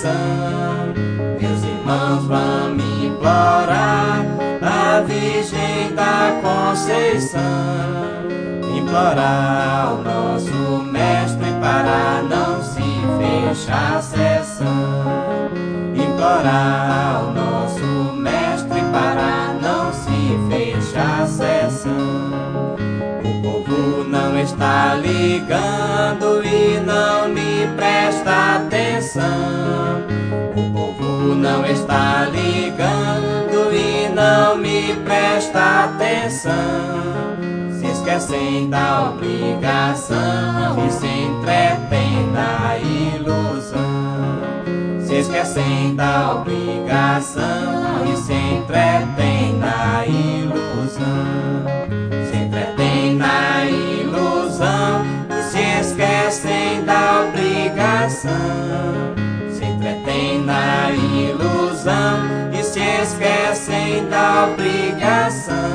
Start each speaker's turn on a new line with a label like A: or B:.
A: conceição. Meus irmãos, vão me implorar a Virgem da Conceição, implorar ao nosso Mestre para não se fechar a sessão, implorar ao nosso Mestre para não se fechar a sessão. O povo não está ligando e não me presta atenção. O povo não está ligando e não me presta atenção. Se esquecem da obrigação e se entretêm da ilusão. Se esquecem da obrigação e se entretêm na ilusão. Se entretêm na ilusão e se esquecem da obrigação. Se entretêm na ilusão e se esquecem da obrigação.